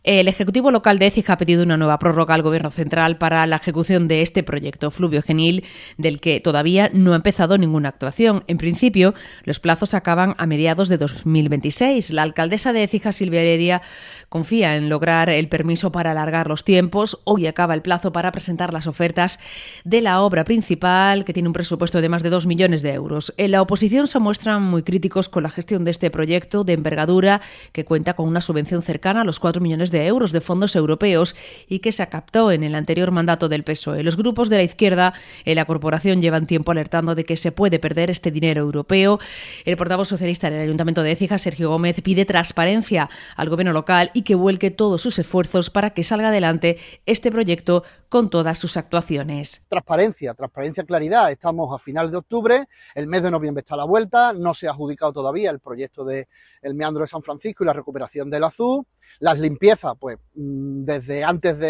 El Ejecutivo local de Écija ha pedido una nueva prórroga al Gobierno central para la ejecución de este proyecto Fluvio Genil, del que todavía no ha empezado ninguna actuación. En principio, los plazos acaban a mediados de 2026. La alcaldesa de Écija, Silvia Heredia, confía en lograr el permiso para alargar los tiempos. Hoy acaba el plazo para presentar las ofertas de la obra principal, que tiene un presupuesto de más de 2 millones de euros. En la oposición se muestran muy críticos con la gestión de este proyecto de envergadura, que cuenta con una subvención cercana a los 4 millones de euros de fondos europeos y que se captó en el anterior mandato del PSOE. Los grupos de la izquierda en la corporación llevan tiempo alertando de que se puede perder este dinero europeo. El portavoz socialista en el Ayuntamiento de Écija, Sergio Gómez, pide transparencia al gobierno local y que vuelque todos sus esfuerzos para que salga adelante este proyecto con todas sus actuaciones. Transparencia, claridad. Estamos a final de octubre, el mes de noviembre está a la vuelta, no se ha adjudicado todavía el proyecto del meandro de San Francisco y la recuperación del Azul. Las limpiezas, pues desde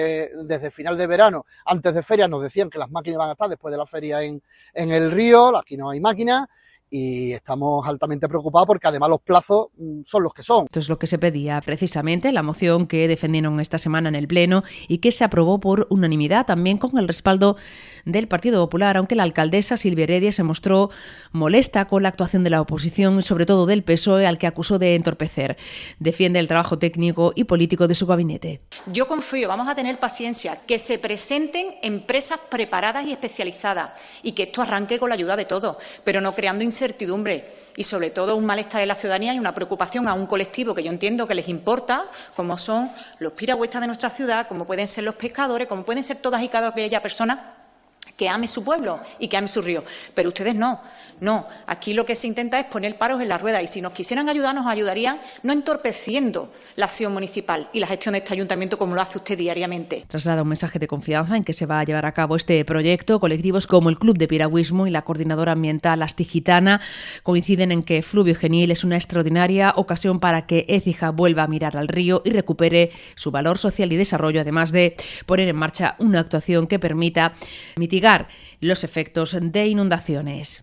final de verano, antes de ferias, nos decían que las máquinas van a estar después de la feria en el río. Aquí no hay máquinas y estamos altamente preocupados porque además los plazos son los que son. Esto es lo que se pedía precisamente, la moción que defendieron esta semana en el Pleno y que se aprobó por unanimidad, también con el respaldo del Partido Popular, aunque la alcaldesa Silvia Heredia se mostró molesta con la actuación de la oposición, sobre todo del PSOE, al que acusó de entorpecer. Defiende el trabajo técnico y político de su gabinete. Yo confío, vamos a tener paciencia, que se presenten empresas preparadas y especializadas y que esto arranque con la ayuda de todos, pero no creando incertidumbre y sobre todo un malestar en la ciudadanía y una preocupación a un colectivo que yo entiendo que les importa, como son los piragüistas de nuestra ciudad, como pueden ser los pescadores, como pueden ser todas y cada aquella persona que ame su pueblo y que ame su río. Pero ustedes no. Aquí lo que se intenta es poner paros en la rueda y si nos quisieran ayudar, nos ayudarían no entorpeciendo la acción municipal y la gestión de este ayuntamiento como lo hace usted diariamente. Traslada un mensaje de confianza en que se va a llevar a cabo este proyecto. Colectivos como el Club de Piragüismo y la Coordinadora Ambiental Astigitana coinciden en que Fluvio Genil es una extraordinaria ocasión para que Écija vuelva a mirar al río y recupere su valor social y desarrollo, además de poner en marcha una actuación que permita mitigar los efectos de inundaciones.